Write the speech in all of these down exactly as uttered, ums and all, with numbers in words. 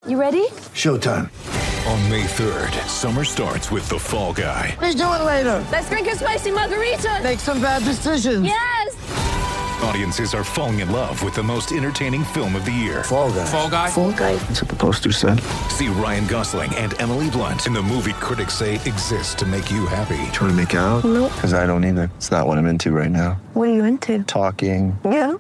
You ready? Showtime. On May third, summer starts with The Fall Guy. Let's do it later. Let's drink a spicy margarita. Make some bad decisions. Yes! Audiences are falling in love with the most entertaining film of the year. Fall Guy. Fall Guy? Fall Guy. That's what the poster said. See Ryan Gosling and Emily Blunt in the movie critics say exists to make you happy. Trying to make it out? Nope. Because I don't either. It's not what I'm into right now. What are you into? Talking. Yeah.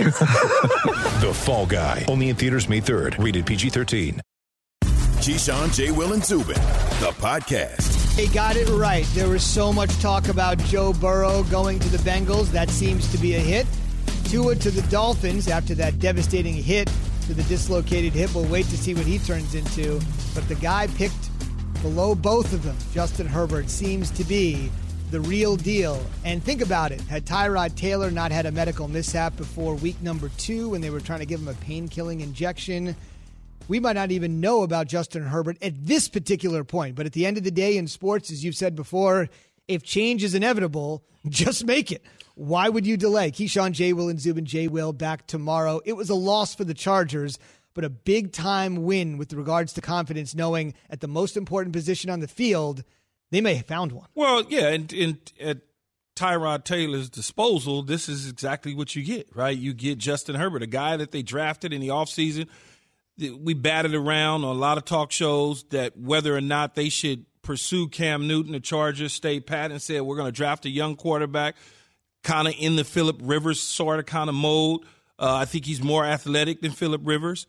The Fall Guy. Only in theaters May third. Rated P G thirteen. Keyshawn, J. Will, and Zubin, the podcast. They got it right. There was so much talk about Joe Burrow going to the Bengals. That seems to be a hit. Tua to the Dolphins after that devastating hit to the dislocated hip. We'll wait to see what he turns into. But the guy picked below both of them, Justin Herbert, seems to be the real deal. And think about it. Had Tyrod Taylor not had a medical mishap before week number two when they were trying to give him a pain-killing injection, we might not even know about Justin Herbert at this particular point. But at the end of the day in sports, as you've said before, if change is inevitable, just make it. Why would you delay? Keyshawn, J. Will, and Zubin, J. Will back tomorrow. It was a loss for the Chargers, but a big-time win with regards to confidence, knowing at the most important position on the field, they may have found one. Well, yeah, and, and at Tyrod Taylor's disposal, this is exactly what you get, right? You get Justin Herbert, a guy that they drafted in the offseason. We batted around on a lot of talk shows that whether or not they should pursue Cam Newton. The Chargers stayed pat and said, we're going to draft a young quarterback, kind of in the Phillip Rivers sort of kind of mode. Uh, I think he's more athletic than Phillip Rivers.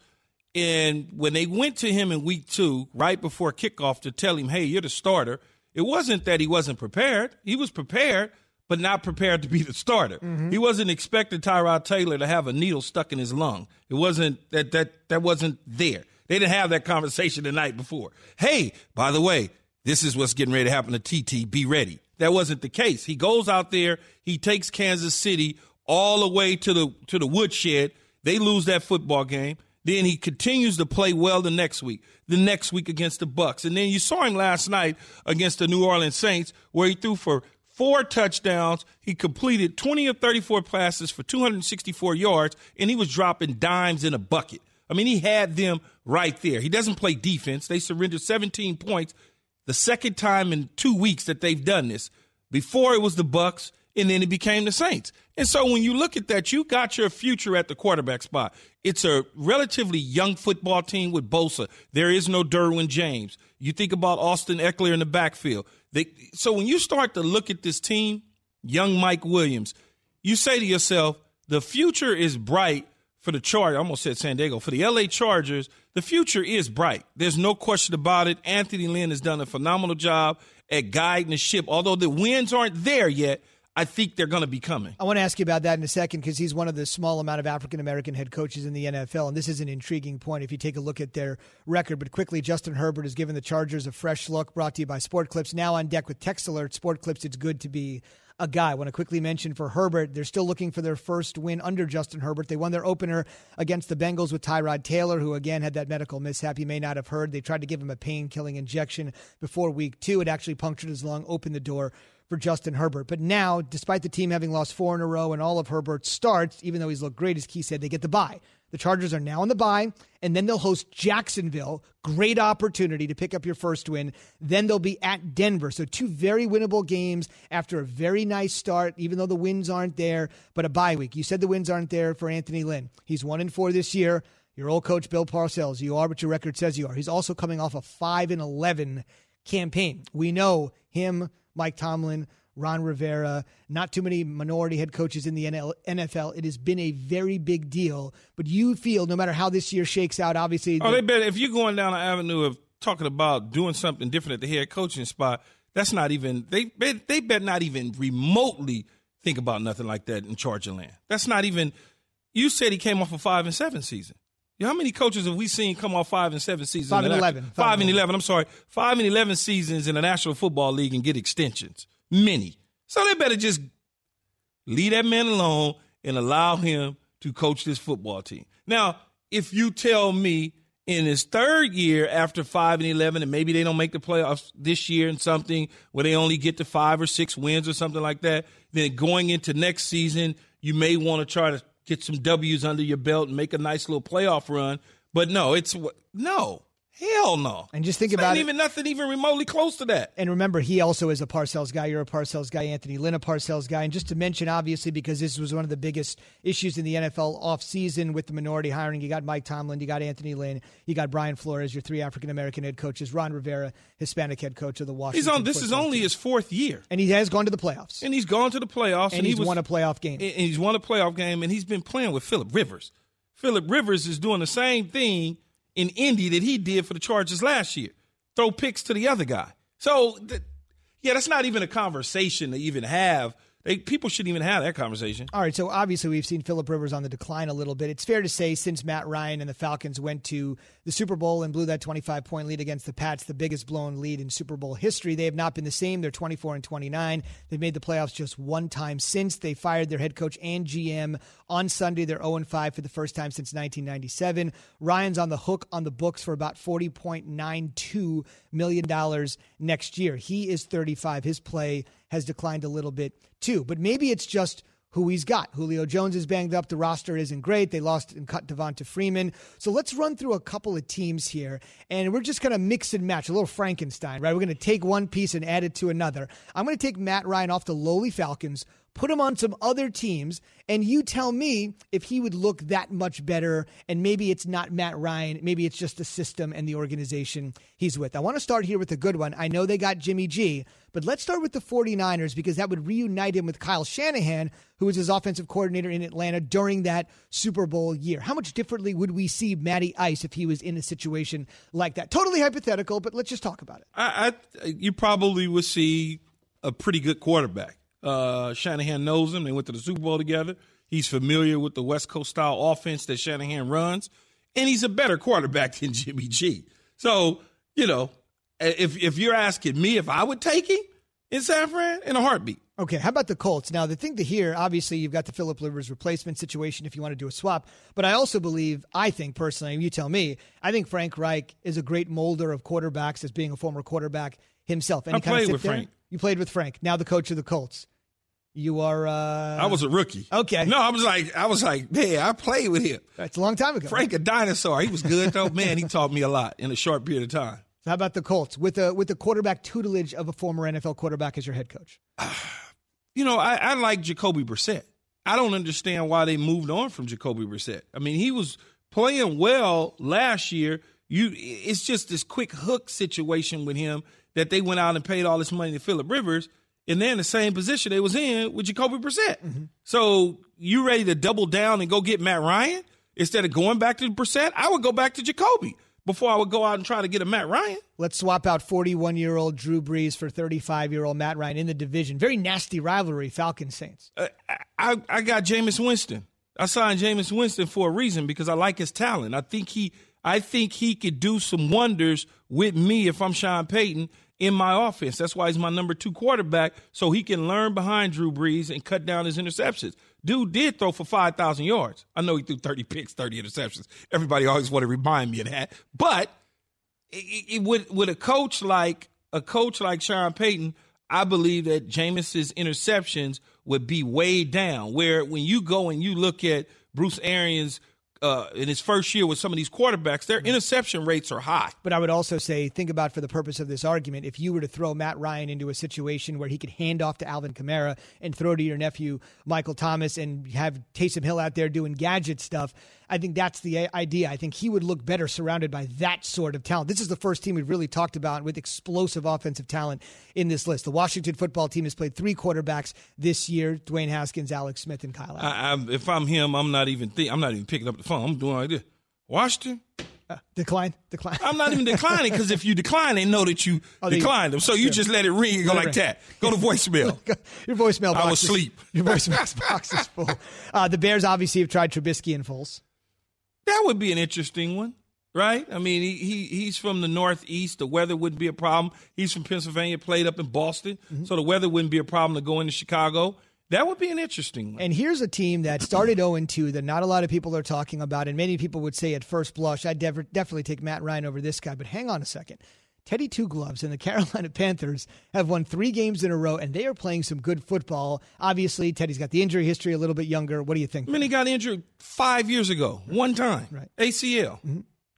And when they went to him in week two, right before kickoff, to tell him, hey, you're the starter, it wasn't that he wasn't prepared. He was prepared, but not prepared to be the starter. Mm-hmm. He wasn't expecting Tyrod Taylor to have a needle stuck in his lung. It wasn't that that that wasn't there. They didn't have that conversation the night before. Hey, by the way, this is what's getting ready to happen to T T. Be ready. That wasn't the case. He goes out there, he takes Kansas City all the way to the to the woodshed. They lose that football game. Then he continues to play well the next week, the next week against the Bucs. And then you saw him last night against the New Orleans Saints, where he threw for four touchdowns. He completed twenty of thirty-four passes for two hundred sixty-four yards, and he was dropping dimes in a bucket. I mean, he had them right there. He doesn't play defense. They surrendered seventeen points the second time in two weeks that they've done this. Before it was the Bucs, and then it became the Saints. And so when you look at that, you got your future at the quarterback spot. It's a relatively young football team with Bosa. There is no Derwin James. You think about Austin Eckler in the backfield. They, so when you start to look at this team, young Mike Williams, you say to yourself, the future is bright for the Chargers. I almost said San Diego. For the L A Chargers, the future is bright. There's no question about it. Anthony Lynn has done a phenomenal job at guiding the ship. Although the wins aren't there yet, I think they're going to be coming. I want to ask you about that in a second because he's one of the small amount of African-American head coaches in the N F L, and this is an intriguing point if you take a look at their record. But quickly, Justin Herbert has given the Chargers a fresh look, brought to you by Sport Clips. Now on deck with Text Alert, Sport Clips, it's good to be a guy. I want to quickly mention for Herbert, they're still looking for their first win under Justin Herbert. They won their opener against the Bengals with Tyrod Taylor, who again had that medical mishap you may not have heard. They tried to give him a pain-killing injection before week two. It actually punctured his lung, opened the door for Justin Herbert. But now, despite the team having lost four in a row and all of Herbert's starts, even though he's looked great, as Key said, they get the bye. The Chargers are now on the bye, and then they'll host Jacksonville. Great opportunity to pick up your first win. Then they'll be at Denver. So two very winnable games after a very nice start, even though the wins aren't there, but a bye week. You said the wins aren't there for Anthony Lynn. He's one and four this year. Your old coach, Bill Parcells, you are what your record says you are. He's also coming off a five and eleven campaign. We know him, Mike Tomlin, Ron Rivera, not too many minority head coaches in the N F L. It has been a very big deal. But you feel, no matter how this year shakes out, obviously. Oh, they bet if you're going down an avenue of talking about doing something different at the head coaching spot, that's not even, they bet, they bet not even remotely think about nothing like that in Charger land. That's not even, you said he came off a five and seven season. You know, how many coaches have we seen come off five and seven seasons? Five and eleven. Five, five and eleven, I'm sorry. Five and eleven seasons in the National Football League and get extensions. Many. So they better just leave that man alone and allow him to coach this football team. Now, if you tell me in his third year after five and eleven, and maybe they don't make the playoffs this year and something where they only get to five or six wins or something like that, then going into next season, you may want to try to get some W's under your belt and make a nice little playoff run. But no, it's no. Hell no. And just think it's about not it. even nothing even remotely close to that. And remember, he also is a Parcells guy. You're a Parcells guy. Anthony Lynn, a Parcells guy. And just to mention, obviously, because this was one of the biggest issues in the N F L offseason with the minority hiring, you got Mike Tomlin, you got Anthony Lynn, you got Brian Flores, your three African-American head coaches, Ron Rivera, Hispanic head coach of the Washington He's on. This is only team. his fourth year. And he has gone to the playoffs. And he's gone to the playoffs. And, and he's he was, won a playoff game. And he's won a playoff game, and he's been playing with Phillip Rivers. Phillip Rivers is doing the same thing in Indy that he did for the Chargers last year. Throw picks to the other guy. So, th- yeah, that's not even a conversation to even have. They, people shouldn't even have that conversation. All right, so obviously we've seen Phillip Rivers on the decline a little bit. It's fair to say since Matt Ryan and the Falcons went to the Super Bowl and blew that twenty-five point lead against the Pats, the biggest blown lead in Super Bowl history, they have not been the same. They're twenty-four and twenty-nine. They've made the playoffs just one time since. They fired their head coach and G M on Sunday. They're oh and five for the first time since nineteen ninety-seven. Ryan's on the hook on the books for about forty point nine two million dollars next year. He is thirty-five. His play has declined a little bit too. But maybe it's just who he's got. Julio Jones is banged up. The roster isn't great. They lost and cut Devonta Freeman. So let's run through a couple of teams here, and we're just going to mix and match, a little Frankenstein, right? We're going to take one piece and add it to another. I'm going to take Matt Ryan off the lowly Falcons, put him on some other teams, and you tell me if he would look that much better, and maybe it's not Matt Ryan, maybe it's just the system and the organization he's with. I want to start here with a good one. I know they got Jimmy G, but let's start with the 49ers because that would reunite him with Kyle Shanahan, who was his offensive coordinator in Atlanta during that Super Bowl year. How much differently would we see Matty Ice if he was in a situation like that? Totally hypothetical, but let's just talk about it. I, I You probably would see a pretty good quarterback. Uh, Shanahan knows him. They went to the Super Bowl together. He's familiar with the West Coast style offense that Shanahan runs, and he's a better quarterback than Jimmy G. So, you know, if if you're asking me if I would take him in San Fran, in a heartbeat. Okay, how about the Colts? Now, the thing to hear, obviously, you've got the Phillip Rivers replacement situation if you want to do a swap, but I also believe, I think personally, you tell me, I think Frank Reich is a great molder of quarterbacks as being a former quarterback himself. Any I kind played of with there? Frank. You played with Frank, now the coach of the Colts. You are. Uh, I was a rookie. Okay. No, I was like, I was like, man, I played with him. That's a long time ago. Frank, a dinosaur. He was good though. Man, he taught me a lot in a short period of time. So how about the Colts with the with the quarterback tutelage of a former N F L quarterback as your head coach? You know, I, I like Jacoby Brissett. I don't understand why they moved on from Jacoby Brissett. I mean, he was playing well last year. You, it's just this quick hook situation with him that they went out and paid all this money to Phillip Rivers. And they're in the same position they was in with Jacoby Brissett. Mm-hmm. So you ready to double down and go get Matt Ryan instead of going back to Brissett? I would go back to Jacoby before I would go out and try to get a Matt Ryan. Let's swap out forty-one-year-old Drew Brees for thirty-five-year-old Matt Ryan in the division. Very nasty rivalry, Falcons Saints. Uh, I, I got Jameis Winston. I signed Jameis Winston for a reason because I like his talent. I think he, I think he could do some wonders with me if I'm Sean Payton in my offense. That's why he's my number two quarterback, so he can learn behind Drew Brees and cut down his interceptions. Dude did throw for five thousand yards. I know he threw thirty picks, thirty interceptions. Everybody always want to remind me of that. But it, it, with, with a coach like a coach like Sean Payton, I believe that Jameis's interceptions would be way down, where when you go and you look at Bruce Arians Uh, in his first year with some of these quarterbacks, their interception rates are high. But I would also say, think about for the purpose of this argument, if you were to throw Matt Ryan into a situation where he could hand off to Alvin Kamara and throw to your nephew Michael Thomas and have Taysom Hill out there doing gadget stuff, I think that's the idea. I think he would look better surrounded by that sort of talent. This is the first team we've really talked about with explosive offensive talent in this list. The Washington football team has played three quarterbacks this year: Dwayne Haskins, Alex Smith, and Kyle Allen. I, I, if I'm him, I'm not even think, I'm not even picking up the phone. I'm doing like this. Washington? Uh, decline? Decline. I'm not even declining because if you decline, they know that you oh, declined them. So you just let it ring and go like that. Go to voicemail. Your voicemail box I was asleep. Your voicemail box is full. Uh, the Bears obviously have tried Trubisky and Foles. That would be an interesting one, right? I mean, he, he he's from the Northeast. The weather wouldn't be a problem. He's from Pennsylvania, played up in Boston. Mm-hmm. So the weather wouldn't be a problem to go into Chicago. That would be an interesting one. And here's a team that started oh and two that not a lot of people are talking about, and many people would say at first blush, I'd def- definitely take Matt Ryan over this guy. But hang on a second. Teddy Two Gloves and the Carolina Panthers have won three games in a row, and they are playing some good football. Obviously, Teddy's got the injury history, a little bit younger. What do you think? I mean, he got injured five years ago, one time, right. A C L. Mm-hmm.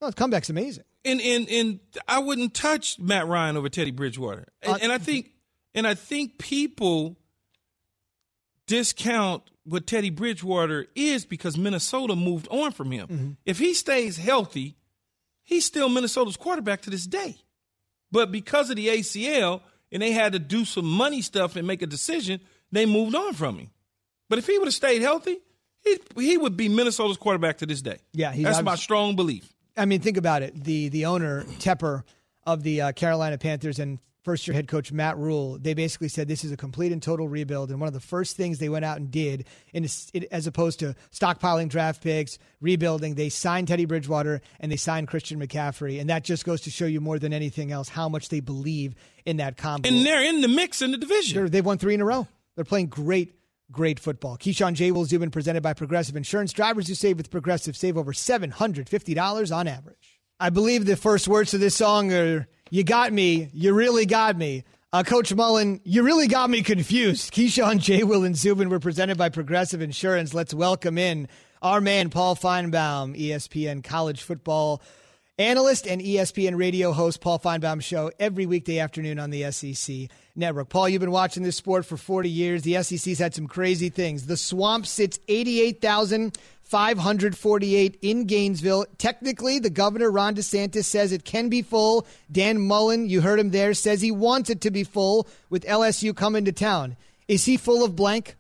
Oh, the comeback's amazing. And and and I wouldn't touch Matt Ryan over Teddy Bridgewater. And, Uh, and I think and I think people discount what Teddy Bridgewater is because Minnesota moved on from him. Mm-hmm. If he stays healthy, he's still Minnesota's quarterback to this day. But because of the A C L and they had to do some money stuff and make a decision, they moved on from him. But if he would have stayed healthy, he he would be Minnesota's quarterback to this day. Yeah, he's that's obvi- my strong belief. I mean, think about it. The the owner, Tepper, of the uh, Carolina Panthers and first-year head coach Matt Rule, they basically said this is a complete and total rebuild. And one of the first things they went out and did, in a, as opposed to stockpiling draft picks, rebuilding, they signed Teddy Bridgewater and they signed Christian McCaffrey. And that just goes to show you more than anything else how much they believe in that combo. And they're in the mix in the division. They're, they've won three in a row. They're playing great Great football. Keyshawn J. Will Zubin, presented by Progressive Insurance. Drivers who save with Progressive save over seven hundred fifty dollars on average. I believe the first words to this song are, you got me, you really got me. Uh, Coach Mullen, you really got me confused. Keyshawn J. Will and Zubin were presented by Progressive Insurance. Let's welcome in our man, Paul Feinbaum, E S P N college football analyst and E S P N radio host. Paul Feinbaum show every weekday afternoon on the S E C Network. Paul, you've been watching this sport for forty years. The S E C's had some crazy things. The Swamp sits eighty-eight thousand five hundred forty-eight in Gainesville. Technically, the governor, Ron DeSantis, says it can be full. Dan Mullen, you heard him there, says he wants it to be full with L S U coming to town. Is he full of blank?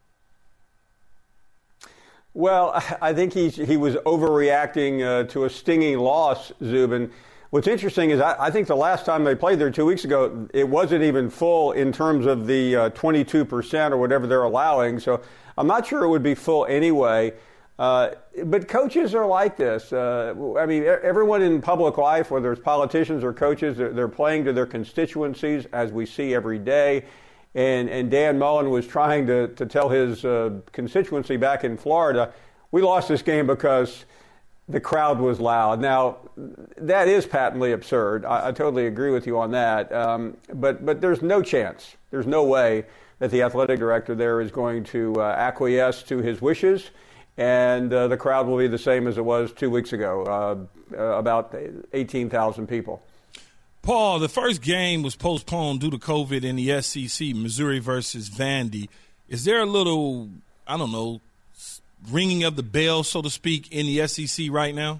Well, I think he's, he was overreacting uh, to a stinging loss, Zubin. What's interesting is I, I think the last time they played there two weeks ago, it wasn't even full in terms of the uh, twenty-two percent or whatever they're allowing. So I'm not sure it would be full anyway. Uh, but coaches are like this. Uh, I mean, everyone in public life, whether it's politicians or coaches, they're, they're playing to their constituencies, as we see every day. And, and Dan Mullen was trying to, to tell his uh, constituency back in Florida, we lost this game because the crowd was loud. Now, that is patently absurd. I, I totally agree with you on that. Um, but, but there's no chance, there's no way that the athletic director there is going to uh, acquiesce to his wishes. And uh, the crowd will be the same as it was two weeks ago, uh, uh, about eighteen thousand people. Paul, the first game was postponed due to COVID in the S E C, Missouri versus Vandy. Is there a little, I don't know, ringing of the bell, so to speak, in the S E C right now?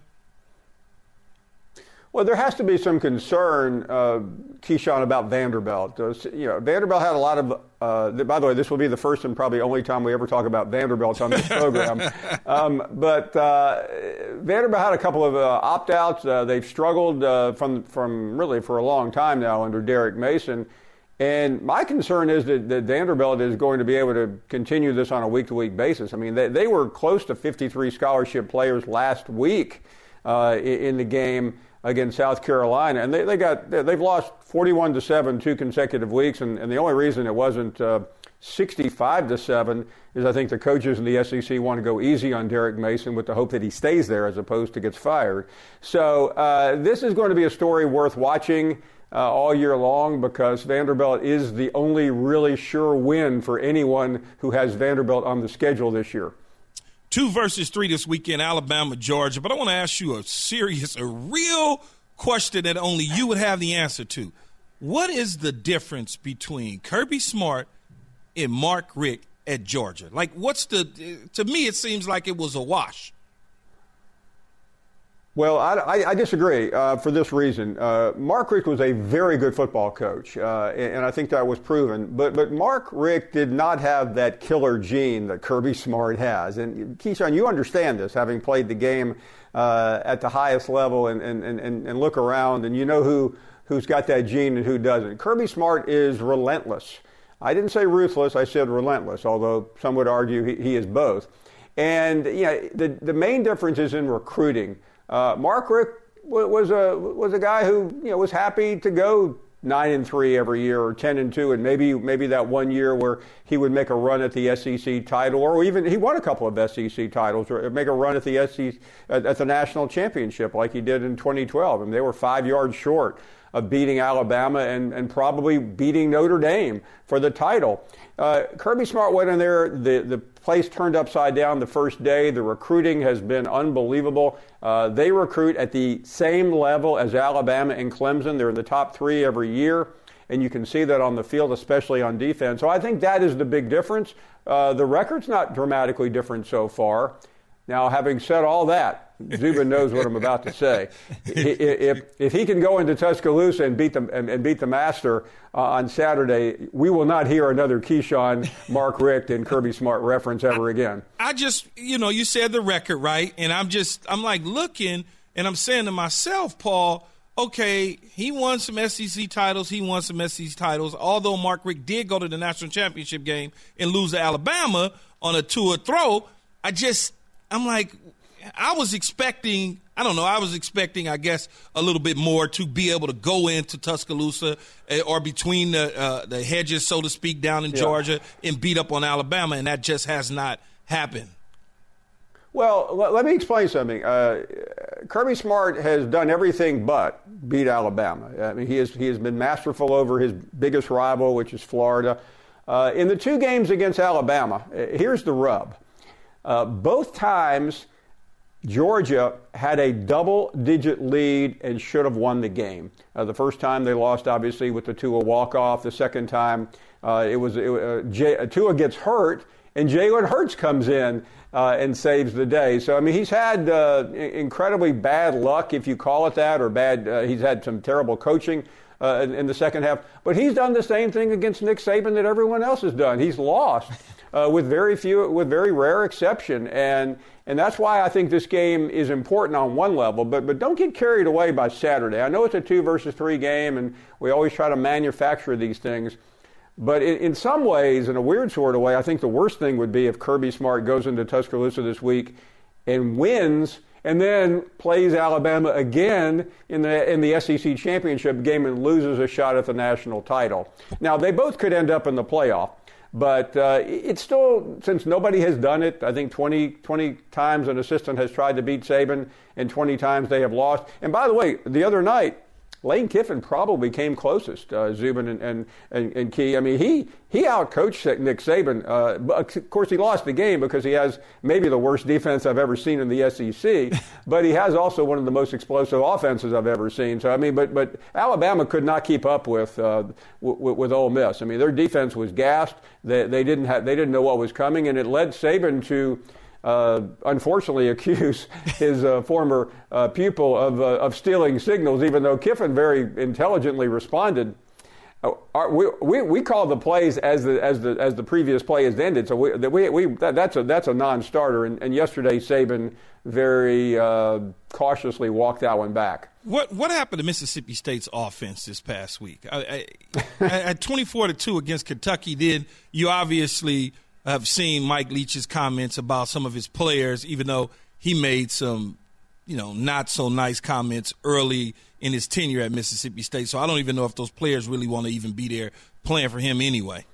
Well, there has to be some concern, uh, Keyshawn, about Vanderbilt. Uh, you know, Vanderbilt had a lot of, uh, by the way, this will be the first and probably only time we ever talk about Vanderbilt on this program. um, but uh, Vanderbilt had a couple of uh, opt-outs. Uh, they've struggled uh, from, from really for a long time now under Derek Mason. And my concern is that, that Vanderbilt is going to be able to continue this on a week-to-week basis. I mean, they, they were close to fifty-three scholarship players last week uh, in, in the game against South Carolina, and they, they got they've lost forty-one to seven two consecutive weeks, and, and the only reason it wasn't uh, sixty-five to seven is I think the coaches in the S E C want to go easy on Derek Mason with the hope that he stays there as opposed to gets fired. So uh, this is going to be a story worth watching uh, all year long because Vanderbilt is the only really sure win for anyone who has Vanderbilt on the schedule this year. Two versus three this weekend, Alabama, Georgia. But I want to ask you a serious, a real question that only you would have the answer to. What is the difference between Kirby Smart and Mark Richt at Georgia? Like, what's the – to me, it seems like it was a wash. Well, I, I, I disagree uh, for this reason. Uh, Mark Richt was a very good football coach, uh, and, and I think that was proven. But but Mark Richt did not have that killer gene that Kirby Smart has. And, Keyshawn, you understand this, having played the game uh, at the highest level and, and, and, and look around, and you know who, who's got that gene and who doesn't. Kirby Smart is relentless. I didn't say ruthless, I said relentless, although some would argue he, he is both. And you know, the, the main difference is in recruiting. Uh, Mark Richt was a was a guy who you know was happy to go nine and three every year or ten and two, and maybe maybe that one year where he would make a run at the S E C title, or even he won a couple of S E C titles, or make a run at the S E C at, at the national championship like he did in twenty twelve, and they were five yards short of beating Alabama and, and probably beating Notre Dame for the title. Uh, Kirby Smart went in there. The, the place turned upside down the first day. The recruiting has been unbelievable. Uh, they recruit at the same level as Alabama and Clemson. They're in the top three every year, and you can see that on the field, especially on defense. So I think that is the big difference. Uh, the record's not dramatically different so far. Now, having said all that, Zubin knows what I'm about to say. If, if he can go into Tuscaloosa and beat the, and, and beat the master uh, on Saturday, we will not hear another Keyshawn, Mark Richt, and Kirby Smart reference ever again. I just, you know, you said the record, right? And I'm just, I'm like looking, and I'm saying to myself, Paul, okay, he won some S E C titles. He won some S E C titles, although Mark Richt did go to the national championship game and lose to Alabama on a two-a throw. I just, I'm like, I was expecting, I don't know, I was expecting, I guess, a little bit more to be able to go into Tuscaloosa uh, or between the uh, the hedges, so to speak, down in yeah. Georgia and beat up on Alabama, and that just has not happened. Well, l- let me explain something. Uh, Kirby Smart has done everything but beat Alabama. I mean, he has he has been masterful over his biggest rival, which is Florida. Uh, in the two games against Alabama, here's the rub. Uh, both times, Georgia had a double-digit lead and should have won the game. Uh, the first time they lost, obviously, with the Tua walk-off. The second time, uh, it was it, uh, J- Tua gets hurt, and Jalen Hurts comes in uh, and saves the day. So, I mean, he's had uh, incredibly bad luck, if you call it that, or bad. Uh, he's had some terrible coaching uh, in, in the second half. But he's done the same thing against Nick Saban that everyone else has done. He's lost uh, with very few, with very rare exception, and. And that's why I think this game is important on one level, but but don't get carried away by Saturday. I know it's a two versus three game, and we always try to manufacture these things. But in, in some ways, in a weird sort of way, I think the worst thing would be if Kirby Smart goes into Tuscaloosa this week and wins, and then plays Alabama again in the in the S E C championship game and loses a shot at the national title. Now, they both could end up in the playoff. But uh, it's still, since nobody has done it, I think twenty, twenty times an assistant has tried to beat Saban, and twenty times they have lost. And by the way, the other night, Lane Kiffin probably came closest, uh, Zubin and, and, and, and Key. I mean, he, he outcoached Nick Saban. Uh, but of course, he lost the game because he has maybe the worst defense I've ever seen in the S E C, but he has also one of the most explosive offenses I've ever seen. So, I mean, but but Alabama could not keep up with uh, w- with Ole Miss. I mean, their defense was gassed. They, they didn't have, they didn't know what was coming, and it led Saban to Uh, unfortunately accuse his uh, former uh, pupil of, uh, of stealing signals, even though Kiffin very intelligently responded. Uh, our, we, we we call the plays as the as the as the previous play has ended, so we we, we that, that's a that's a non-starter. And, and yesterday, Saban very uh, cautiously walked that one back. What what happened to Mississippi State's offense this past week? I, I, at twenty-four to two against Kentucky, did you obviously have seen Mike Leach's comments about some of his players, even though he made some, you know, not so nice comments early in his tenure at Mississippi State. So I don't even know if those players really want to even be there playing for him anyway.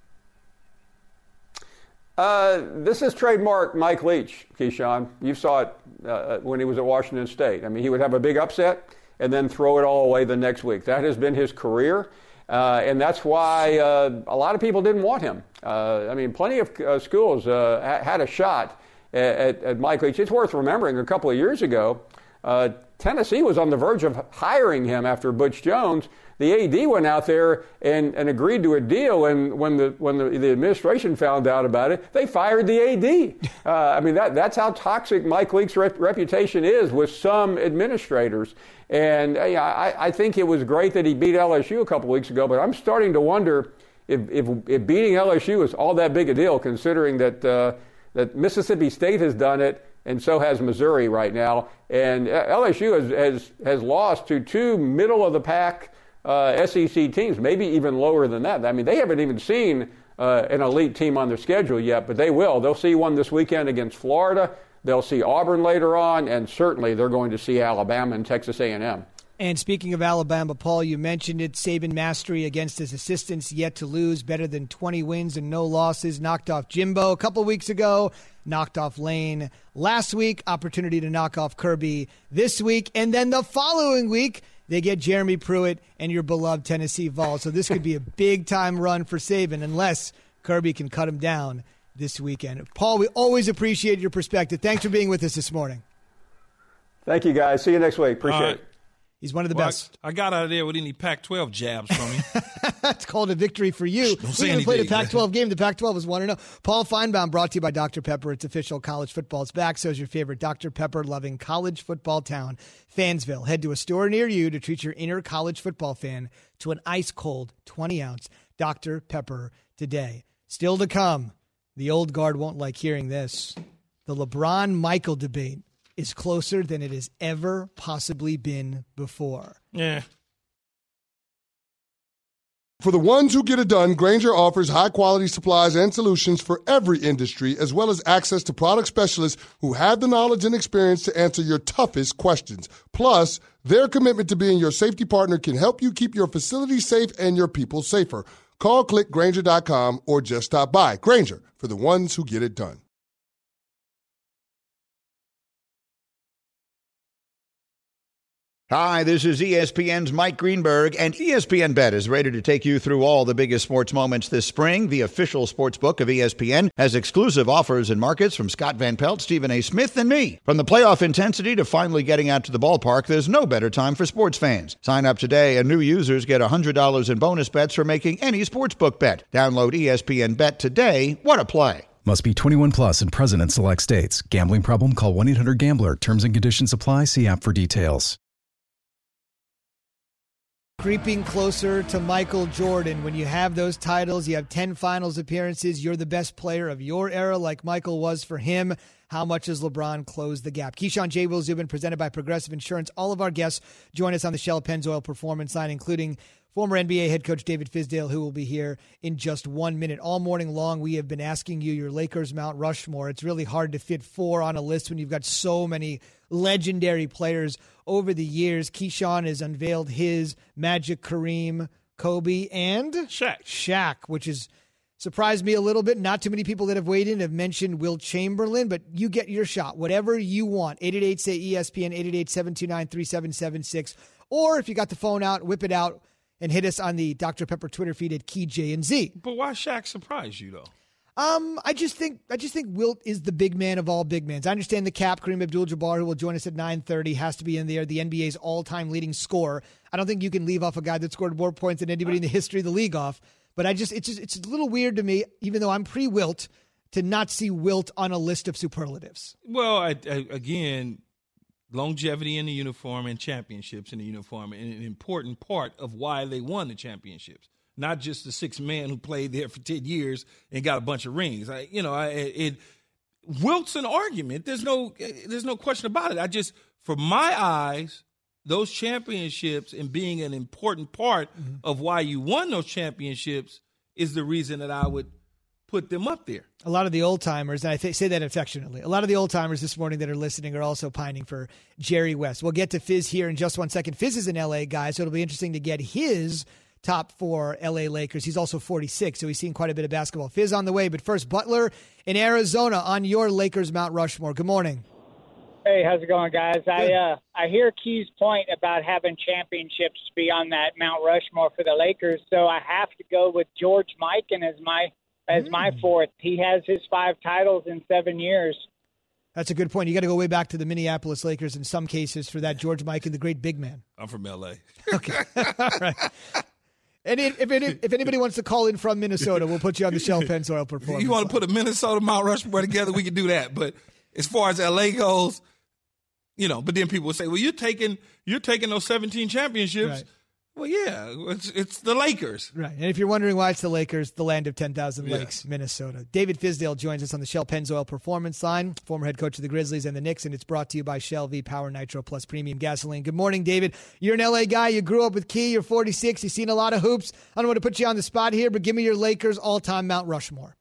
Uh, this is trademark Mike Leach, Keyshawn. You saw it uh, when he was at Washington State. I mean, he would have a big upset and then throw it all away the next week. That has been his career. Uh, and that's why uh, a lot of people didn't want him. Uh, I mean, plenty of uh, schools uh, ha- had a shot at, at, at Mike Leach. It's worth remembering a couple of years ago, uh, Tennessee was on the verge of hiring him after Butch Jones. The A D went out there and, and agreed to a deal, and when the when the, the administration found out about it, they fired the A D. Uh, I mean, that that's how toxic Mike Leach's rep- reputation is with some administrators. And uh, I, I think it was great that he beat L S U a couple weeks ago, but I'm starting to wonder if, if, if beating L S U is all that big a deal, considering that uh, that Mississippi State has done it, and so has Missouri right now. And L S U has has, has lost to two middle-of-the-pack uh, S E C teams, maybe even lower than that. I mean, they haven't even seen uh, an elite team on their schedule yet, but they will. They'll see one this weekend against Florida. They'll see Auburn later on, and certainly they're going to see Alabama and Texas A and M. And speaking of Alabama, Paul, you mentioned it, Saban mastery against his assistants, yet to lose, better than twenty wins and no losses. Knocked off Jimbo a couple weeks ago, knocked off Lane last week, opportunity to knock off Kirby this week, and then the following week They get Jeremy Pruitt and your beloved Tennessee Vols. So this could be a big-time run for Saban unless Kirby can cut him down this weekend. Paul, we always appreciate your perspective. Thanks for being with us this morning. Thank you, guys. See you next week. Appreciate right. it. He's one of the well, best. I, I got out of there with any Pac twelve jabs from him. That's called a victory for you. Don't We say even played a anything. Pac twelve game. The Pac twelve was one and oh. Paul Feinbaum, brought to you by Doctor Pepper. It's official college football. It's back, so is your favorite Doctor Pepper-loving college football town, Fansville. Head to a store near you to treat your inner college football fan to an ice-cold twenty-ounce Doctor Pepper today. Still to come, the old guard won't like hearing this. The LeBron-Michael debate is closer than it has ever possibly been before. Yeah. For the ones who get it done, Grainger offers high-quality supplies and solutions for every industry, as well as access to product specialists who have the knowledge and experience to answer your toughest questions. Plus, their commitment to being your safety partner can help you keep your facility safe and your people safer. Call, click Grainger dot com, or just stop by. Grainger, for the ones who get it done. Hi, this is E S P N's Mike Greenberg, and E S P N Bet is ready to take you through all the biggest sports moments this spring. The official sports book of E S P N has exclusive offers and markets from Scott Van Pelt, Stephen A. Smith, and me. From the playoff intensity to finally getting out to the ballpark, there's no better time for sports fans. Sign up today, and new users get one hundred dollars in bonus bets for making any sportsbook bet. Download E S P N Bet today. What a play. Must be twenty-one plus and present in select states. Gambling problem? Call one eight hundred gambler. Terms and conditions apply. See app for details. Creeping closer to Michael Jordan. When you have those titles, you have ten finals appearances, you're the best player of your era like Michael was for him. How much has LeBron closed the gap? Keyshawn, J. Will Zubin, presented by Progressive Insurance. All of our guests join us on the Shell Pennzoil Performance Line, including former N B A head coach David Fizdale, who will be here in just one minute. All morning long, we have been asking you your Lakers Mount Rushmore. It's really hard to fit four on a list when you've got so many legendary players over the years. Keyshawn has unveiled his Magic, Kareem, Kobe, and Shaq. Shaq, which has surprised me a little bit. Not too many people that have weighed in have mentioned Wilt Chamberlain, but you get your shot. Whatever you want. eight eight eight, say E S P N, eight eight eight, seven two nine, three seven seven six. Or if you got the phone out, whip it out and hit us on the Doctor Pepper Twitter feed at Key J and Z. But why Shaq surprised you, though? Um, I just think I just think Wilt is the big man of all big mans. I understand the cap. Kareem Abdul-Jabbar, who will join us at nine thirty, has to be in there. The N B A's all-time leading scorer. I don't think you can leave off a guy that scored more points than anybody in the history of the league off. But I just it's just it's a little weird to me, even though I'm pre-Wilt, to not see Wilt on a list of superlatives. Well, I, I, again, longevity in the uniform and championships in the uniform, and an important part of why they won the championships. Not just the six men who played there for ten years and got a bunch of rings. I, you know, I, it Wilt's an argument. There's no, there's no question about it. I just, for my eyes, those championships and being an important part mm-hmm. of why you won those championships is the reason that I would put them up there. A lot of the old timers, and I th- say that affectionately, a lot of the old timers this morning that are listening are also pining for Jerry West. We'll get to Fizz here in just one second. Fizz is an L A guy, so it'll be interesting to get his top four L A Lakers. He's also forty-six, so he's seen quite a bit of basketball. Fizz on the way, but first, Butler in Arizona on your Lakers Mount Rushmore. Good morning. Hey, how's it going, guys? Good. I uh, I hear Key's point about having championships be on that Mount Rushmore for the Lakers, so I have to go with George Mikan as my as mm. my fourth. He has his five titles in seven years. That's a good point. You got to go way back to the Minneapolis Lakers in some cases for that George Mikan, the great big man. I'm from L A. Okay. All right. And if, if, if anybody wants to call in from Minnesota, we'll put you on the Shell Pennzoil Performance. You want to put a Minnesota Mount Rushmore together, we can do that. But as far as L A goes, you know, but then people will say, well, you're taking you're taking those seventeen championships. Right. Well, yeah, it's, it's the Lakers. Right. And if you're wondering why it's the Lakers, the land of ten thousand yeah. lakes, Minnesota. David Fizdale joins us on the Shell Pennzoil Performance Line, former head coach of the Grizzlies and the Knicks, and it's brought to you by Shell V Power Nitro Plus Premium Gasoline. Good morning, David. You're an L A guy. You grew up with Key. You're forty-six. You've seen a lot of hoops. I don't want to put you on the spot here, but give me your Lakers all-time Mount Rushmore.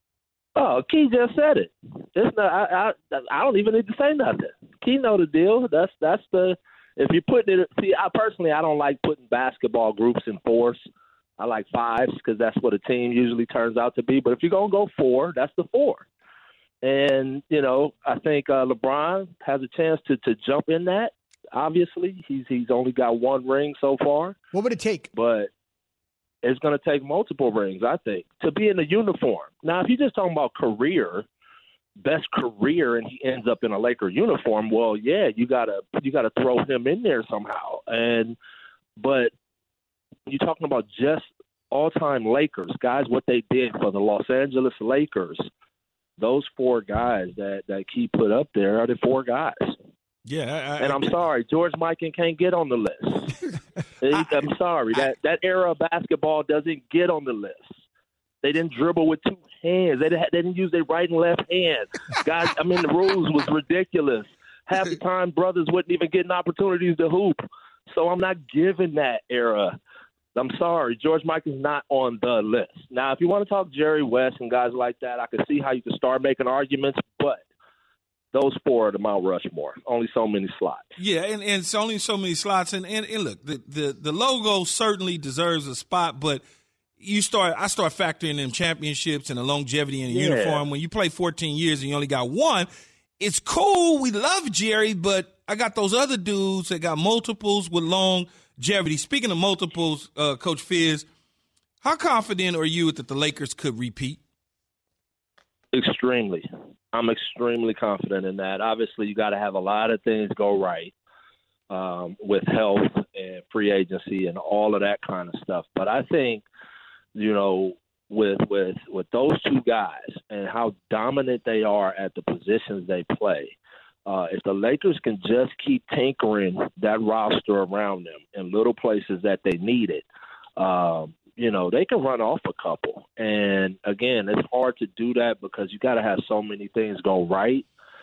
Oh, Key just said it. It's not, I, I, I don't even need to say nothing. Key know the deal. That's that's the if you put it. See, I personally I don't like putting basketball groups in fours. I like fives because that's what a team usually turns out to be. But if you're gonna go four, that's the four. And you know, I think uh, LeBron has a chance to to jump in that. Obviously, he's he's only got one ring so far. What would it take? But it's going to take multiple rings, I think, to be in a uniform. Now, if you're just talking about career, best career, and he ends up in a Laker uniform, well, yeah, you gotta you gotta throw him in there somehow. And but you're talking about just all-time Lakers guys, what they did for the Los Angeles Lakers. Those four guys that that Key put up there are the four guys. Yeah, I, I, and I'm sorry, George Mikan can't get on the list. I'm sorry, that that era of basketball doesn't get on the list. They didn't dribble with two hands. They didn't, they didn't use their right and left hand. Guys, I mean, the rules was ridiculous. Half the time, brothers wouldn't even get opportunities to hoop. So I'm not giving that era. I'm sorry, George Mikan's not on the list. Now, if you want to talk Jerry West and guys like that, I can see how you can start making arguments, but those four are the Mount Rushmore. Only so many slots. Yeah, and, and it's only so many slots. And, and, and look, the, the, the logo certainly deserves a spot, but you start. I start factoring in championships and the longevity in the Yeah. uniform. When you play fourteen years and you only got one, it's cool. We love Jerry, but I got those other dudes that got multiples with longevity. Speaking of multiples, uh, Coach Fizz, how confident are you that the Lakers could repeat? Extremely. I'm extremely confident in that. Obviously, you got to have a lot of things go right um, with health and free agency and all of that kind of stuff. But I think, you know, with with with those two guys and how dominant they are at the positions they play, uh, if the Lakers can just keep tinkering that roster around them in little places that they need it, um, you know, they can run off a couple. And, again, it's hard to do that because you got to have so many things go right.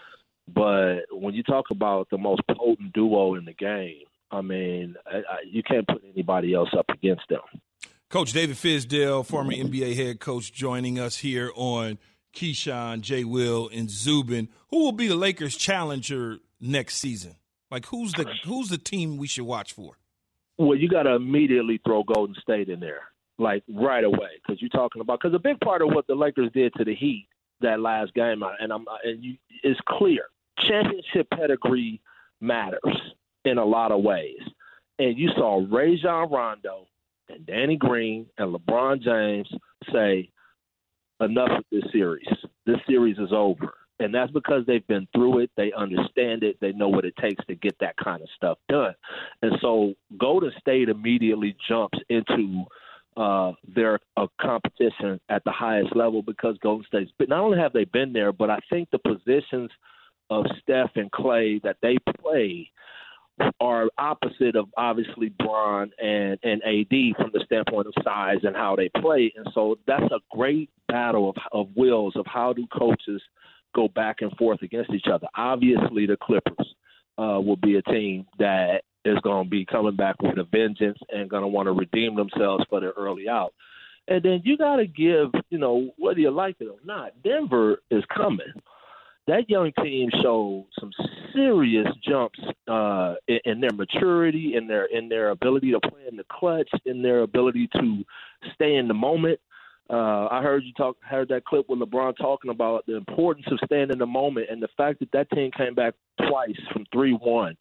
But when you talk about the most potent duo in the game, I mean, I, I, you can't put anybody else up against them. Coach David Fizdale, former N B A head coach, joining us here on Keyshawn, J. Will, and Zubin. Who will be the Lakers' challenger next season? Like, who's the who's the team we should watch for? Well, you got to immediately throw Golden State in there, like right away, because you're talking about because a big part of what the Lakers did to the Heat that last game, and I'm and you, it's clear championship pedigree matters in a lot of ways, and you saw Rajon Rondo and Danny Green and LeBron James say, enough of this series. This series is over. And that's because they've been through it. They understand it. They know what it takes to get that kind of stuff done. And so Golden State immediately jumps into uh, their uh, competition at the highest level because Golden State's – not only have they been there, but I think the positions of Steph and Clay that they play – are opposite of obviously Bron and, and A D from the standpoint of size and how they play. And so that's a great battle of, of wills of how do coaches go back and forth against each other. Obviously the Clippers uh, will be a team that is going to be coming back with a vengeance and going to want to redeem themselves for their early out. And then you got to give, you know, whether you like it or not, Denver is coming. That young team showed some serious jumps uh, in, in their maturity, in their in their ability to play in the clutch, in their ability to stay in the moment. Uh, I heard you talk, heard that clip with LeBron talking about the importance of staying in the moment, and the fact that that team came back twice from three one.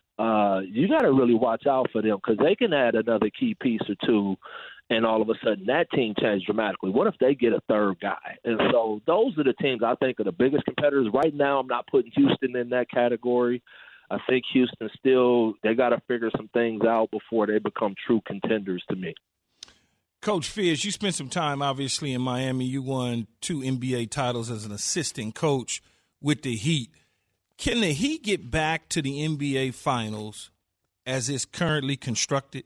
Uh, you got to really watch out for them because they can add another key piece or two. And all of a sudden, that team changed dramatically. What if they get a third guy? And so those are the teams I think are the biggest competitors. Right now, I'm not putting Houston in that category. I think Houston still, they got to figure some things out before they become true contenders to me. Coach Fizz, you spent some time, obviously, in Miami. You won two N B A titles as an assistant coach with the Heat. Can the Heat get back to the N B A Finals as it's currently constructed?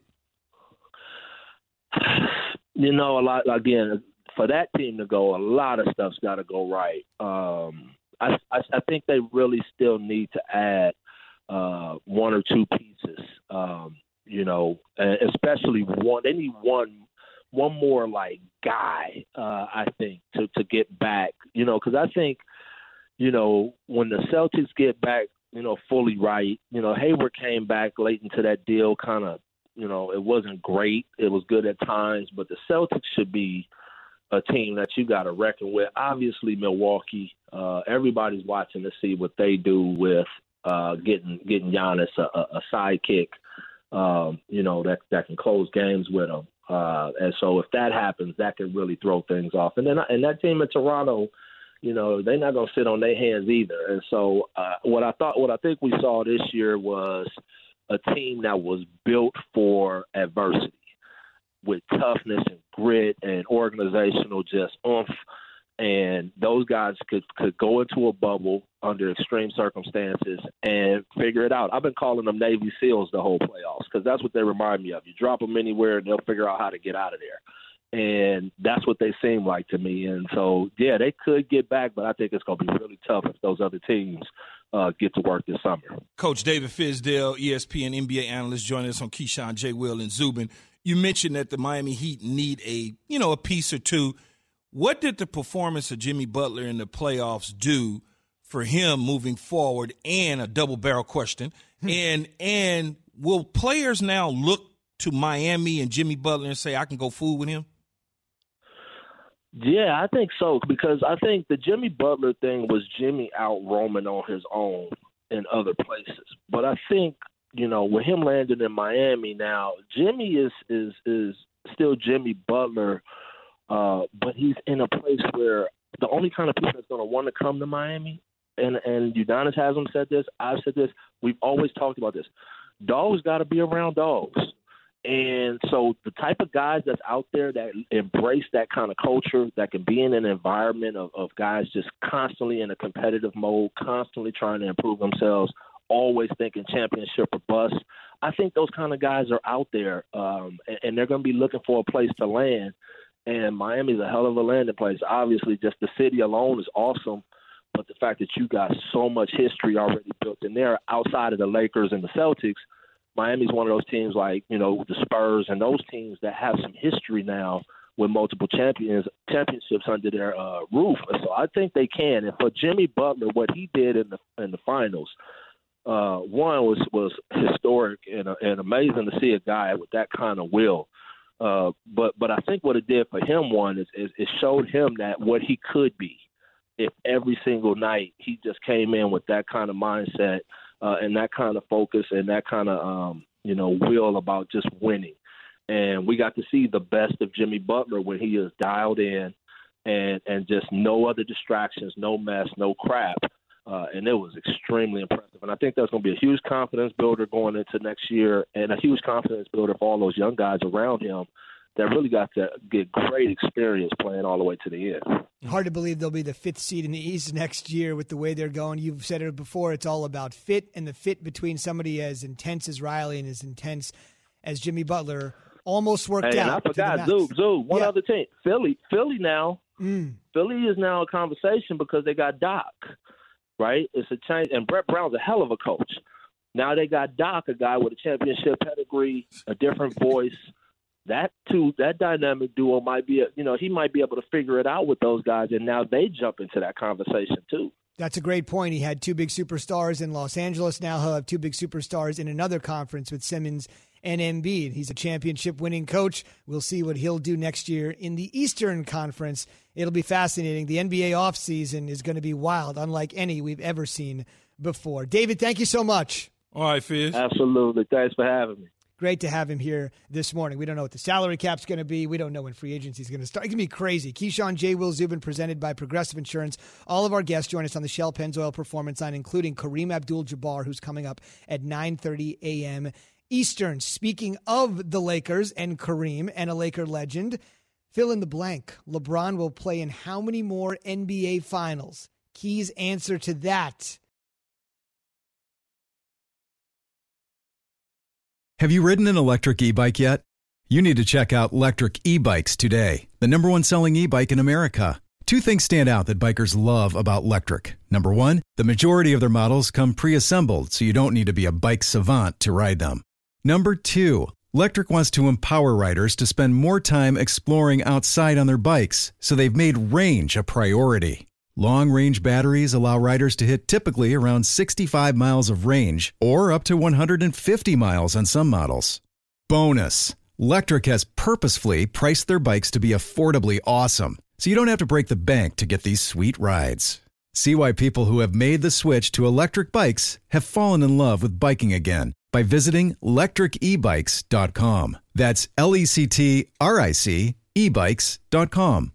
You know, a lot again for that team to go. A lot of stuff's got to go right. Um, I, I, I think they really still need to add uh, one or two pieces. Um, you know, especially one. They need one, one more like guy. Uh, I think to to get back. You know, because I think you know when the Celtics get back, you know, fully right. You know, Hayward came back late into that deal, kind of. You know, it wasn't great. It was good at times, but the Celtics should be a team that you got to reckon with. Obviously, Milwaukee, uh, everybody's watching to see what they do with uh, getting getting Giannis a, a sidekick, um, you know, that that can close games with him. Uh, and so if that happens, that can really throw things off. And then and that team in Toronto, you know, they're not going to sit on their hands either. And so uh, what I thought, what I think we saw this year was a team that was built for adversity, with toughness and grit and organizational just oomph. And those guys could, could go into a bubble under extreme circumstances and figure it out. I've been calling them Navy SEALs the whole playoffs because that's what they remind me of. You drop them anywhere and they'll figure out how to get out of there. And that's what they seem like to me. And so, yeah, they could get back, but I think it's going to be really tough if those other teams uh, get to work this summer. Coach David Fizdale, E S P N N B A analyst, joining us on Keyshawn, J. Will, and Zubin. You mentioned that the Miami Heat need a, you know, a piece or two. What did the performance of Jimmy Butler in the playoffs do for him moving forward? And a double barrel question. Hmm. And and will players now look to Miami and Jimmy Butler and say, I can go fool with him? Yeah, I think so, because I think the Jimmy Butler thing was Jimmy out roaming on his own in other places. But I think, you know, with him landing in Miami now, Jimmy is is is still Jimmy Butler, uh, but he's in a place where the only kind of people that's going to want to come to Miami, and, and Udonis hasn't said this, I've said this, we've always talked about this, dogs got to be around dogs. And so the type of guys that's out there that embrace that kind of culture, that can be in an environment of, of guys just constantly in a competitive mode, constantly trying to improve themselves, always thinking championship or bust, I think those kind of guys are out there, um, and, and they're going to be looking for a place to land. And Miami's a hell of a landing place. Obviously, just the city alone is awesome, but the fact that you got so much history already built in there outside of the Lakers and the Celtics, Miami's one of those teams like, you know, the Spurs and those teams that have some history now with multiple champions championships under their uh, roof. So I think they can. And for Jimmy Butler, what he did in the in the finals, uh, one was was historic and, uh, and amazing to see a guy with that kind of will. Uh, but but I think what it did for him, one, is, is it showed him that what he could be if every single night he just came in with that kind of mindset, Uh, and that kind of focus and that kind of, um, you know, will about just winning. And we got to see the best of Jimmy Butler when he is dialed in and, and just no other distractions, no mess, no crap. Uh, and it was extremely impressive. And I think that's going to be a huge confidence builder going into next year and a huge confidence builder for all those young guys around him that really got to get great experience playing all the way to the end. Hard to believe they'll be the fifth seed in the East next year with the way they're going. You've said it before, it's all about fit, and the fit between somebody as intense as Riley and as intense as Jimmy Butler almost worked hey, out. And I forgot, Zoo, Zoo, one yeah. other team. Philly. Philly now. Mm. Philly is now a conversation because they got Doc, right? It's a change, and Brett Brown's a hell of a coach. Now they got Doc, a guy with a championship pedigree, a different voice. That two, that dynamic duo might be, you know, he might be able to figure it out with those guys, and now they jump into that conversation too. That's a great point. He had two big superstars in Los Angeles. Now he'll have two big superstars in another conference with Simmons and Embiid. He's a championship-winning coach. We'll see what he'll do next year in the Eastern Conference. It'll be fascinating. The N B A offseason is going to be wild, unlike any we've ever seen before. David, thank you so much. All right, Fizz. Absolutely. Thanks for having me. Great to have him here this morning. We don't know what the salary cap's going to be. We don't know when free agency is going to start. It can be crazy. Keyshawn, J. Will, Zubin, presented by Progressive Insurance. All of our guests join us on the Shell Pennzoil Performance Line, including Kareem Abdul-Jabbar, who's coming up at nine thirty a.m. Eastern. Speaking of the Lakers and Kareem and a Laker legend, fill in the blank. LeBron will play in how many more N B A Finals? Key's answer to that. Have you ridden an electric e-bike yet? You need to check out Lectric E-Bikes today, the number one selling e-bike in America. Two things stand out that bikers love about Lectric. Number one, the majority of their models come pre-assembled, so you don't need to be a bike savant to ride them. Number two, Lectric wants to empower riders to spend more time exploring outside on their bikes, so they've made range a priority. Long-range batteries allow riders to hit typically around sixty-five miles of range or up to one hundred fifty miles on some models. Bonus, Lectric has purposefully priced their bikes to be affordably awesome, so you don't have to break the bank to get these sweet rides. See why people who have made the switch to electric bikes have fallen in love with biking again by visiting lectric e bikes dot com. That's L E C T R I C e bikes dot com.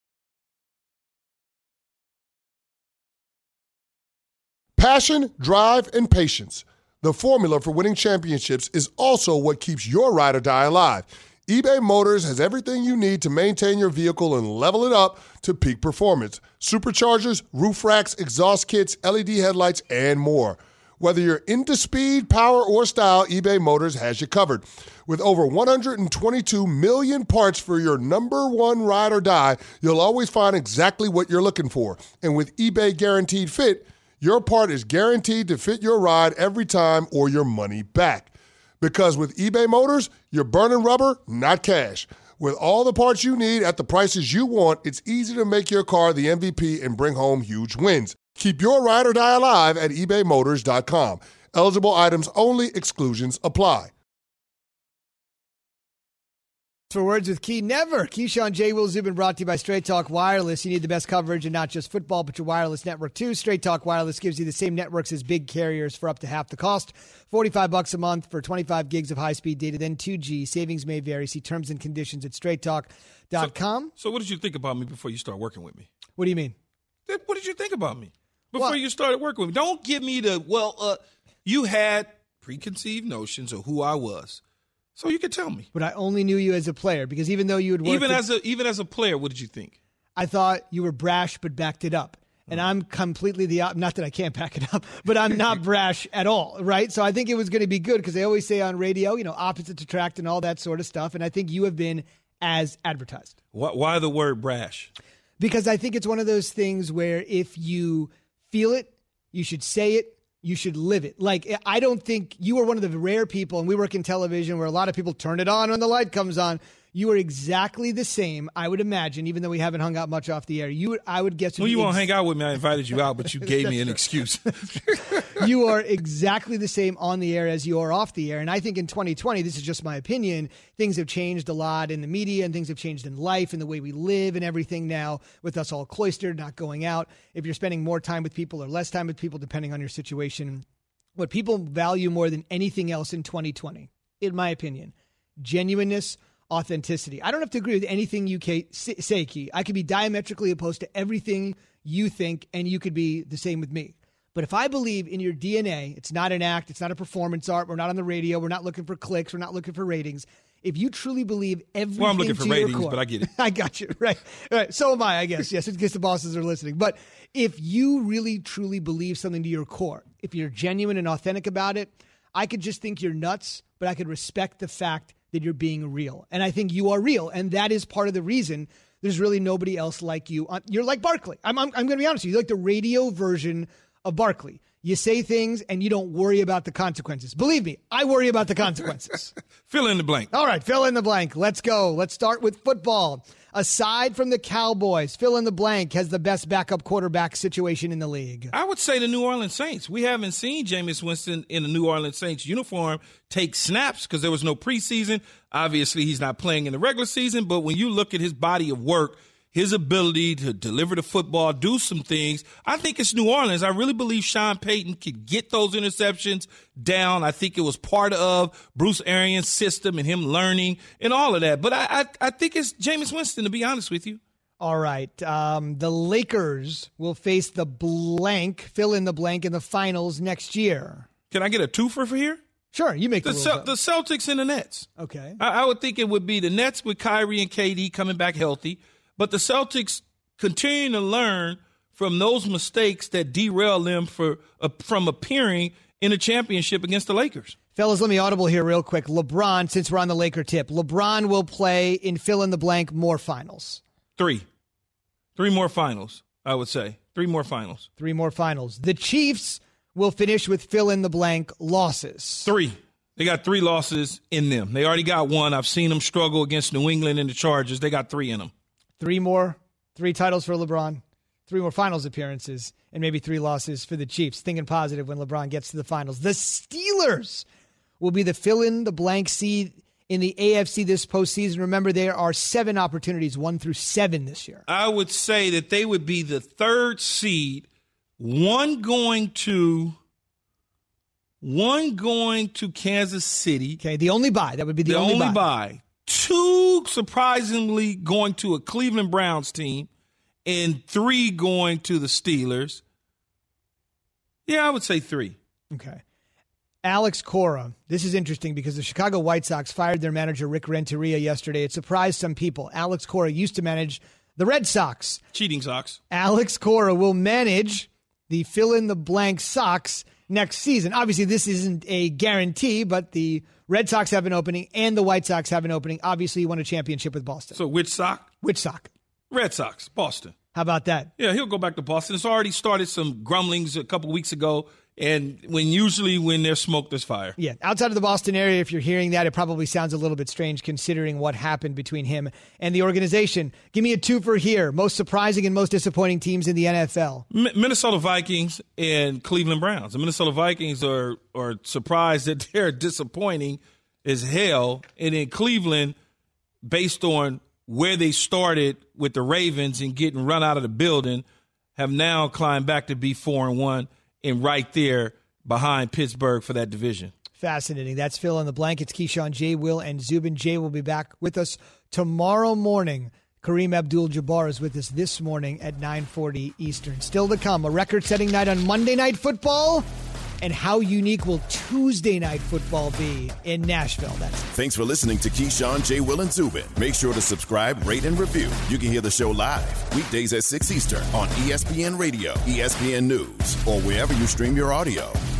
Passion, drive, and patience. The formula for winning championships is also what keeps your ride or die alive. eBay Motors has everything you need to maintain your vehicle and level it up to peak performance. Superchargers, roof racks, exhaust kits, L E D headlights, and more. Whether you're into speed, power, or style, eBay Motors has you covered. With over one hundred twenty-two million parts for your number one ride or die, you'll always find exactly what you're looking for. And with eBay Guaranteed Fit, your part is guaranteed to fit your ride every time or your money back. Because with eBay Motors, you're burning rubber, not cash. With all the parts you need at the prices you want, it's easy to make your car the M V P and bring home huge wins. Keep your ride or die alive at ebay motors dot com. Eligible items only. Exclusions apply. For Words with Key, never. Keyshawn, J. Will Zubin, brought to you by Straight Talk Wireless. You need the best coverage and not just football, but your wireless network too. Straight Talk Wireless gives you the same networks as big carriers for up to half the cost. forty-five bucks a month for twenty-five gigs of high-speed data, then two G. Savings may vary. See terms and conditions at straight talk dot com. So, so what did you think about me before you start working with me? What do you mean? What did you think about me before Well, you started working with me? Don't give me the, well, uh, you had preconceived notions of who I was. So you could tell me. But I only knew you as a player because even though you had worked Even with, as a even as a player, what did you think? I thought you were brash but backed it up. And I'm completely the op- not that I can't back it up, but I'm not brash at all, right? So I think it was going to be good because they always say on radio, you know, opposites attract and all that sort of stuff. And I think you have been as advertised. Why, why the word brash? Because I think it's one of those things where if you feel it, you should say it. You should live it. Like, I don't think you are one of the rare people, and we work in television where a lot of people turn it on when the light comes on. You are exactly the same, I would imagine, even though we haven't hung out much off the air. You, I would guess. Well, you ex- won't hang out with me. I invited you out, but you gave me an excuse. You are exactly the same on the air as you are off the air. And I think in twenty twenty, this is just my opinion, things have changed a lot in the media and things have changed in life and the way we live and everything now with us all cloistered, not going out. If you're spending more time with people or less time with people, depending on your situation, what people value more than anything else in twenty twenty, in my opinion, genuineness, authenticity. I don't have to agree with anything you say, Key. I could be diametrically opposed to everything you think, and you could be the same with me. But if I believe in your D N A, it's not an act, it's not a performance art, we're not on the radio, we're not looking for clicks, we're not looking for ratings. If you truly believe everything Well, I'm looking for to your ratings, core, but I get it. I got you. Right. Right. So am I, I guess. Yes, in case the bosses are listening. But if you really, truly believe something to your core, if you're genuine and authentic about it, I could just think you're nuts, but I could respect the fact that you're being real. And I think you are real. And that is part of the reason there's really nobody else like you. You're like Barkley. I'm, I'm, I'm going to be honest with you. You're like the radio version of Barkley. You say things and you don't worry about the consequences. Believe me, I worry about the consequences. Fill in the blank. All right, fill in the blank. Let's go. Let's start with football. Aside from the Cowboys, fill in the blank has the best backup quarterback situation in the league. I would say the New Orleans Saints. We haven't seen Jameis Winston in the New Orleans Saints uniform take snaps because there was no preseason. Obviously, he's not playing in the regular season, but when you look at his body of work, his ability to deliver the football, do some things, I think it's New Orleans. I really believe Sean Payton could get those interceptions down. I think it was part of Bruce Arians' system and him learning and all of that. But I, I, I think it's Jameis Winston, to be honest with you. All right. Um, the Lakers will face the blank, fill in the blank, in the finals next year. Can I get a twofer for here? Sure, you make the, the, Cel- the Celtics and the Nets. Okay. I, I would think it would be the Nets with Kyrie and K D coming back healthy. But the Celtics continue to learn from those mistakes that derail them for uh, from appearing in a championship against the Lakers. Fellas, let me audible here real quick. LeBron, since we're on the Laker tip, LeBron will play in fill-in-the-blank more finals. Three. Three more finals, I would say. Three more finals. Three more finals. The Chiefs will finish with fill-in-the-blank losses. Three. They got three losses in them. They already got one. I've seen them struggle against New England and the Chargers. They got three in them. Three more, three titles for LeBron, three more finals appearances, and maybe three losses for the Chiefs. Thinking positive when LeBron gets to the finals. The Steelers will be the fill-in-the-blank seed in the A F C this postseason. Remember, there are seven opportunities, one through seven this year. I would say that they would be the third seed one going to one going to Kansas City. Okay, the only bye. That would be the, the only, only bye. bye. Two, surprisingly, going to a Cleveland Browns team, and three going to the Steelers. Yeah, I would say three. Okay. Alex Cora. This is interesting because the Chicago White Sox fired their manager, Rick Renteria, yesterday. It surprised some people. Alex Cora used to manage the Red Sox. Cheating Sox. Alex Cora will manage the fill-in-the-blank Sox next season. Obviously, this isn't a guarantee, but the Red Sox have an opening and the White Sox have an opening. Obviously, you won a championship with Boston. So which Sox? Which Sox? Red Sox, Boston. How about that? Yeah, he'll go back to Boston. It's already started some grumblings a couple weeks ago, and when usually when there's smoke, there's fire. Yeah, outside of the Boston area, if you're hearing that, it probably sounds a little bit strange considering what happened between him and the organization. Give me a two for here. Most surprising and most disappointing teams in the N F L. M- Minnesota Vikings and Cleveland Browns. The Minnesota Vikings are are surprised that they're disappointing as hell, and in Cleveland, based on where they started with the Ravens and getting run out of the building, have now climbed back to be four and one and right there behind Pittsburgh for that division. Fascinating. That's Fill in the Blank. It's Keyshawn, J. Will, and Zubin. Jay will be back with us tomorrow morning. Kareem Abdul-Jabbar is with us this morning at nine forty Eastern. Still to come, a record-setting night on Monday Night Football. And how unique will Tuesday Night Football be in Nashville? That's Thanks for listening to Keyshawn, J. Will, and Zubin. Make sure to subscribe, rate, and review. You can hear the show live weekdays at six Eastern on E S P N Radio, E S P N News, or wherever you stream your audio.